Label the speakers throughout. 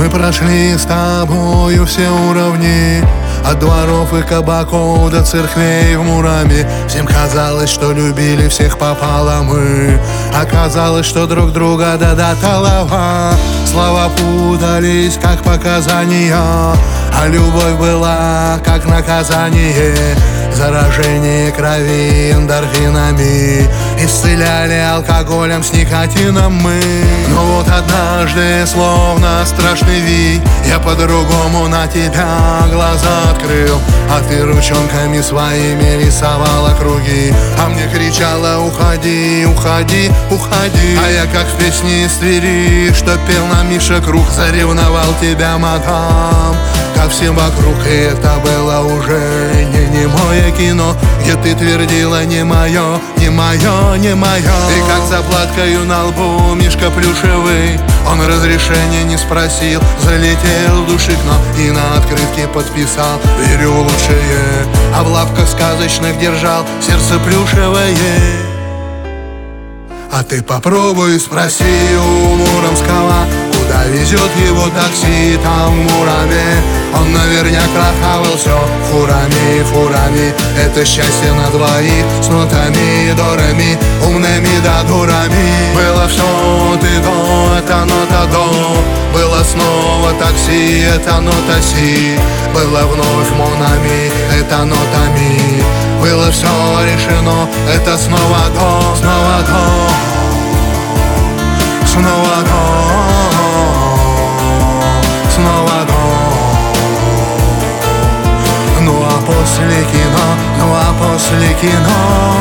Speaker 1: Мы прошли с тобою все уровни, от дворов и кабаков до церквей в Мураме. Всем казалось, что любили всех пополам, мы оказалось, что друг друга до талова. Слова путались, как показания, а любовь была, как наказание. Заражение крови эндорфинами исцеляли алкоголем с никотином мы. Но вот однажды, словно страшный вий, я по-другому на тебя глаза открыл, а ты ручонками своими рисовала круги, а мне кричала: уходи, уходи, уходи. А я, как в песне из Твери, что пел нам Миша Круг, заревновал тебя, мадам, ко всем вокруг. И это было уже не мое кино, где ты твердила: не мое, не мое, не мое. И как заплаткою на лбу мишка плюшевый, он разрешения не спросил, залетел в души к нам и на открытке подписал: верю в лучшее, а в лапках сказочных держал сердце плюшевое. А ты попробуй спроси у Муромского, куда везет его такси там в Мураме. Он наверняка хавал все фурами, фурами. Это счастье на двоих с нотами, дорами, умными да дурами. Было все ты до, это нота до. Было снова такси, это нота си. Было вновь монами, это нотами. Было все решено, это снова до, снова до, снова до, снова до. Ну а после кино, ну а после кино.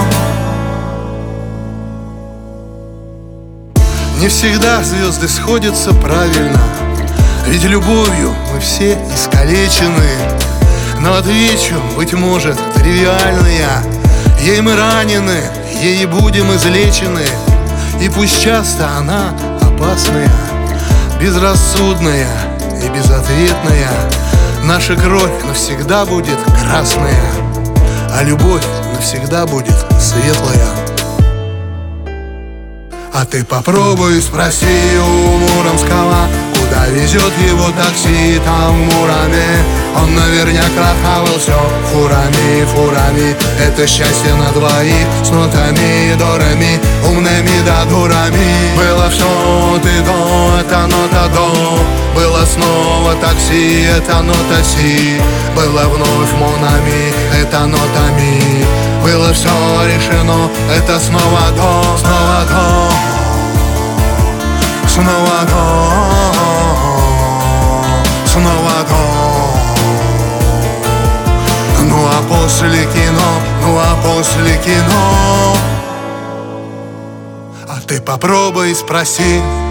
Speaker 1: Не всегда звезды сходятся правильно, ведь любовью мы все искалечены. Но отвечу, быть может, тривиальная: ей мы ранены, ей будем излечены. И пусть часто она опасная, безрассудная и безответная, наша кровь навсегда будет красная, а любовь навсегда будет светлая. А ты попробуй спроси у Муромского, куда везет его такси там в Мураме. Он наверняка хавал все фурами, фурами. Это счастье на двоих с нотами, дорами, умными да дурами. Было все ты до, это нота до. Было снова такси, это нота си. Было вновь монами, это нотами. Было все решено, это снова до, снова до, снова до, снова до. Ну а после кино, ну а после кино. А ты попробуй спроси